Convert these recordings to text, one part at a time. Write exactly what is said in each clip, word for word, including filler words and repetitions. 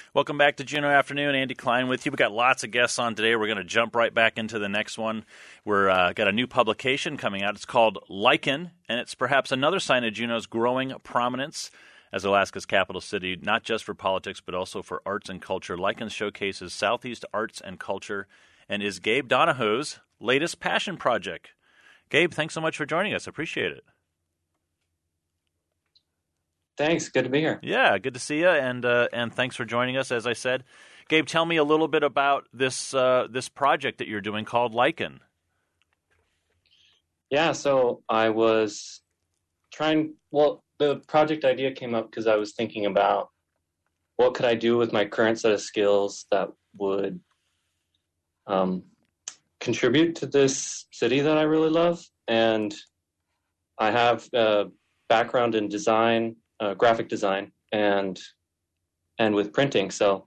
Welcome back to Juneau Afternoon. Andy Klein with you. We've got lots of guests on today. We're going to jump right back into the next one. We've uh, got a new publication coming out. It's called Lichen, and it's perhaps another sign of Juneau's growing prominence as Alaska's capital city, not just for politics, but also for arts and culture. Lichen showcases Southeast arts and culture and is Gabe Donahue's latest passion project. Gabe, thanks so much for joining us. Appreciate it. Thanks. Good to be here. Yeah, good to see you, and uh, and thanks for joining us. As I said, Gabe, tell me a little bit about this uh, this project that you're doing called Lichen. Yeah, so I was trying. Well, the project idea came up because I was thinking about what could I do with my current set of skills that would um, contribute to this city that I really love, and I have a background in design. Uh, graphic design and and with printing. So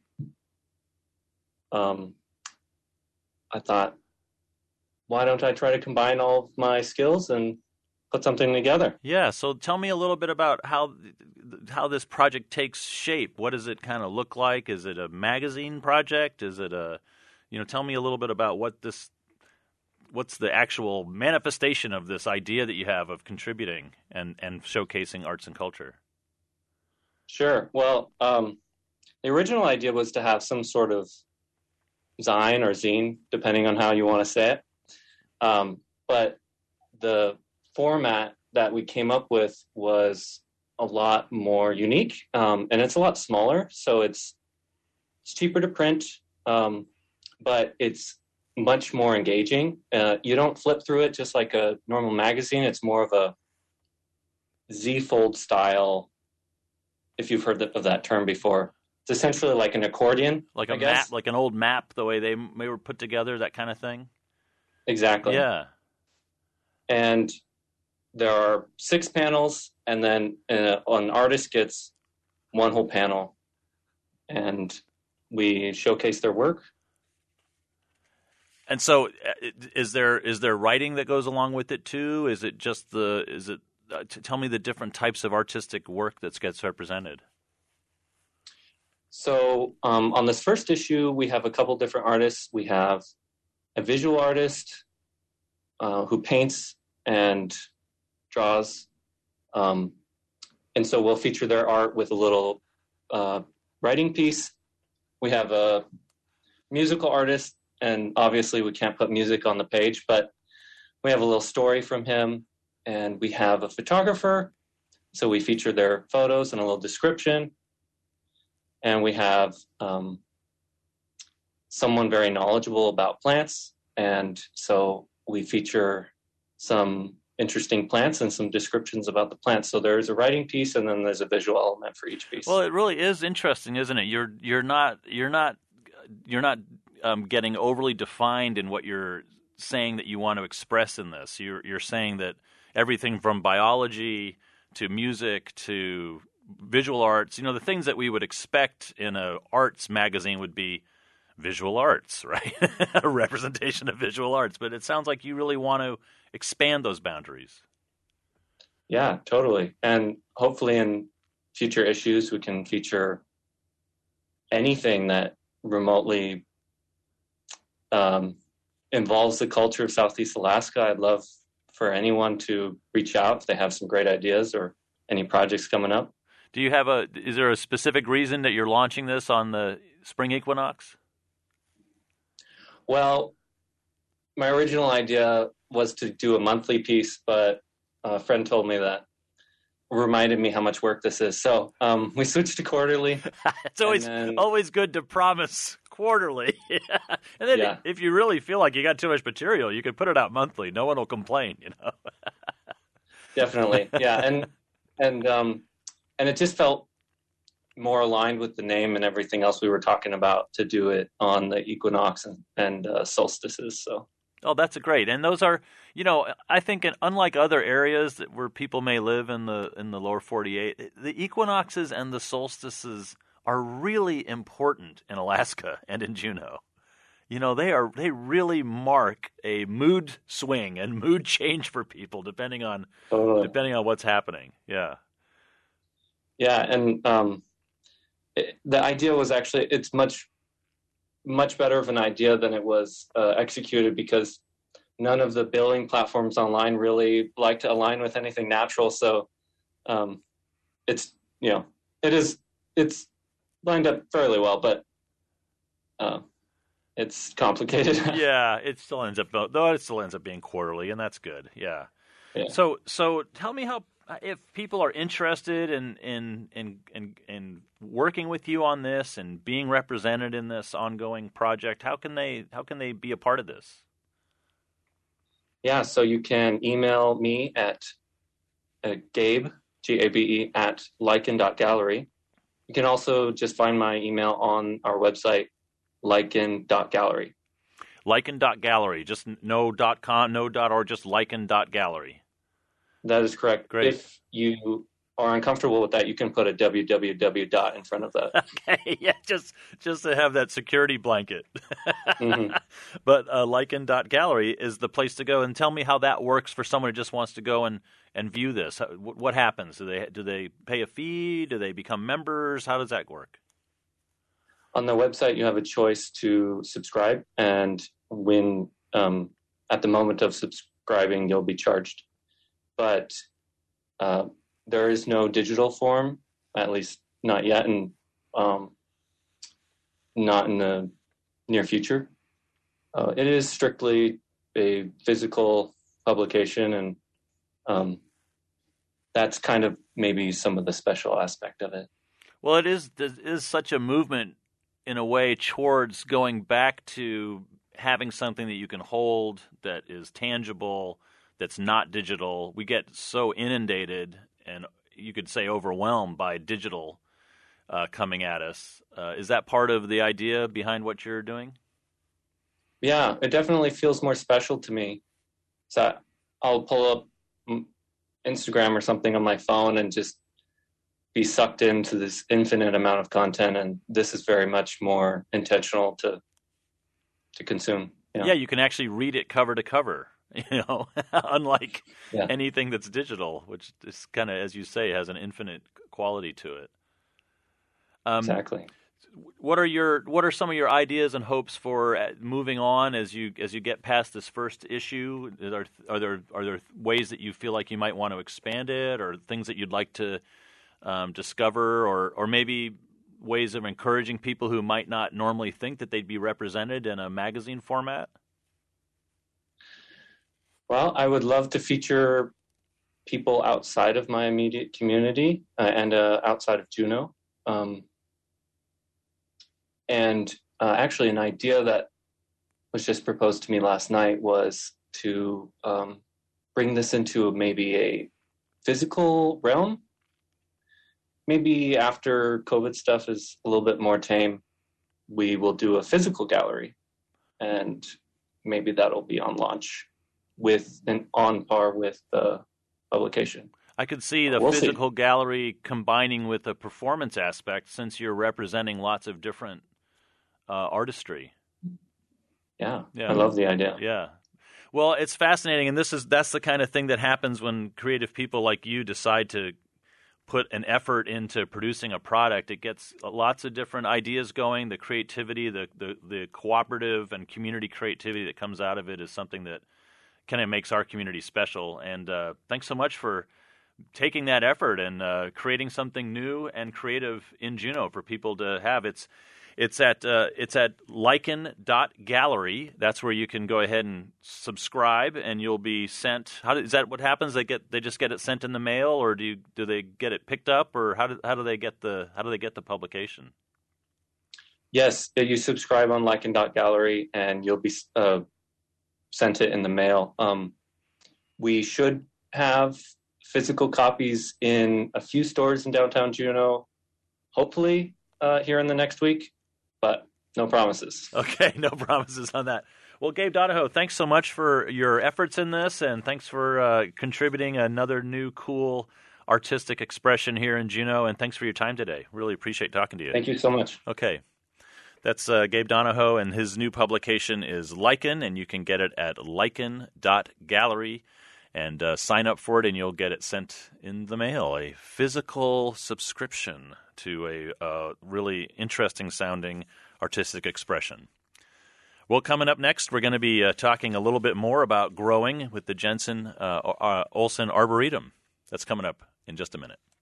um, I thought, why don't I try to combine all of my skills and put something together? Yeah. So tell me a little bit about how how this project takes shape. What does it kind of look like? Is it a magazine project? Is it a, you know, tell me a little bit about what this, what's the actual manifestation of this idea that you have of contributing and, and showcasing arts and culture? Sure. Well, um, the original idea was to have some sort of zine or zine, depending on how you want to say it. Um, but the format that we came up with was a lot more unique, um, and it's a lot smaller. So it's it's cheaper to print, um, but it's much more engaging. Uh, you don't flip through it just like a normal magazine. It's more of a Z-fold style. If you've heard of that term before, it's essentially like an accordion, like a I guess. map, like an old map, the way they they were put together, that kind of thing. Exactly. Yeah. And there are six panels, and then uh, an artist gets one whole panel, and we showcase their work. And so, is there is there writing that goes along with it too? Is it just the is it? Uh, to tell me the different types of artistic work that gets represented. So um, on this first issue, we have a couple different artists. We have a visual artist uh, who paints and draws. Um, and so we'll feature their art with a little uh, writing piece. We have a musical artist, and obviously we can't put music on the page, but we have a little story from him. And we have a photographer, so we feature their photos and a little description. And we have um, someone very knowledgeable about plants, and so we feature some interesting plants and some descriptions about the plants. So there's a writing piece, and then there's a visual element for each piece. Well, it really is interesting, isn't it? You're you're not you're not you're not um, getting overly defined in what you're saying that you want to express in this. You're you're saying that everything from biology to music to visual arts, you know, the things that we would expect in a arts magazine would be visual arts, right? A representation of visual arts. But it sounds like you really want to expand those boundaries. Yeah, totally. And hopefully in future issues, we can feature anything that remotely um, involves the culture of Southeast Alaska. I'd love for anyone to reach out if they have some great ideas or any projects coming up. Do you have a, is there a specific reason that you're launching this on the spring equinox? Well, my original idea was to do a monthly piece, but a friend told me that, reminded me how much work this is. So um, we switched to quarterly. It's always then, always good to promise quarterly. And then yeah. if you really feel like you got too much material, you can put it out monthly. No one will complain, you know. Definitely, yeah, and and um, and it just felt more aligned with the name and everything else we were talking about to do it on the equinox and, and uh, solstices. So. Oh, that's great. And those are, you know, I think in, unlike other areas that, where people may live in the in the lower forty-eight, the equinoxes and the solstices are really important in Alaska and in Juneau. You know, they are they really mark a mood swing and mood change for people depending on Totally. depending on what's happening. Yeah. Yeah, and um, it, the idea was actually, it's much, much better of an idea than it was uh, executed, because none of the billing platforms online really like to align with anything natural. So um, it's, you know, it is, it's lined up fairly well, but uh, it's complicated. Yeah, it still ends up, though it still ends up being quarterly, and that's good. Yeah. Yeah. So, so tell me how, if people are interested in, in, in, in, in working with you on this and being represented in this ongoing project, how can they, how can they be a part of this? Yeah, so you can email me at uh, Gabe, G A B E, at lichen dot gallery. You can also just find my email on our website, lichen dot gallery. lichen dot gallery, just no dot com, no dot org, just lichen dot gallery. That is correct. Great. If you are uncomfortable with that, you can put a www dot in front of that. Okay, yeah, just just to have that security blanket. Mm-hmm. But uh, lichen dot gallery is the place to go. And tell me how that works for someone who just wants to go and, and view this. What happens? Do they do they pay a fee? Do they become members? How does that work? On the website, you have a choice to subscribe, and when um, at the moment of subscribing, you'll be charged. But uh, there is no digital form, at least not yet, and um, not in the near future. Uh, it is strictly a physical publication, and um, that's kind of maybe some of the special aspect of it. Well, it is, it is such a movement in a way towards going back to having something that you can hold, that is tangible, that's not digital. We get so inundated and you could say overwhelmed by digital uh, coming at us. Uh, is that part of the idea behind what you're doing? Yeah, it definitely feels more special to me. So I'll pull up Instagram or something on my phone and just be sucked into this infinite amount of content, and this is very much more intentional to to consume. Yeah, yeah, you can actually read it cover to cover, you know, unlike yeah. anything that's digital, which is kind of, as you say, has an infinite quality to it. Um, exactly. What are your what are some of your ideas and hopes for moving on as you as you get past this first issue? Are, are there are there ways that you feel like you might want to expand it, or things that you'd like to um, discover, or or maybe ways of encouraging people who might not normally think that they'd be represented in a magazine format? Well, I would love to feature people outside of my immediate community uh, and uh, outside of Juneau. Um, and uh, actually, an idea that was just proposed to me last night was to um, bring this into maybe a physical realm. Maybe after COVID stuff is a little bit more tame, we will do a physical gallery, and maybe that'll be on launch with and on par with the publication. I could see the we'll physical see. gallery combining with the performance aspect, since you're representing lots of different uh, artistry. Yeah, yeah, I love the idea. Yeah. Well, it's fascinating, and this is that's the kind of thing that happens when creative people like you decide to put an effort into producing a product. It gets lots of different ideas going. The creativity, the the, the cooperative and community creativity that comes out of it is something that kind of makes our community special. And uh, thanks so much for taking that effort and uh, creating something new and creative in Juneau for people to have. It's it's at uh, it's at lichen dot gallery. That's where you can go ahead and subscribe, and you'll be sent. How is that? What happens? They get they just get it sent in the mail, or do you, do they get it picked up, or how do how do they get the how do they get the publication? Yes, you subscribe on lichen dot gallery, and you'll be uh, sent it in the mail. Um, we should have physical copies in a few stores in downtown Juneau, hopefully uh, here in the next week, but no promises. Okay, no promises on that. Well, Gabe Donahoe, thanks so much for your efforts in this, and thanks for uh, contributing another new cool artistic expression here in Juneau, and thanks for your time today. Really appreciate talking to you. Thank you so much. Okay. That's uh, Gabe Donahoe, and his new publication is Lichen, and you can get it at lichen dot gallery. And uh, sign up for it, and you'll get it sent in the mail, a physical subscription to a uh, really interesting-sounding artistic expression. Well, coming up next, we're going to be uh, talking a little bit more about growing with the Jensen uh, uh, Olson Arboretum. That's coming up in just a minute.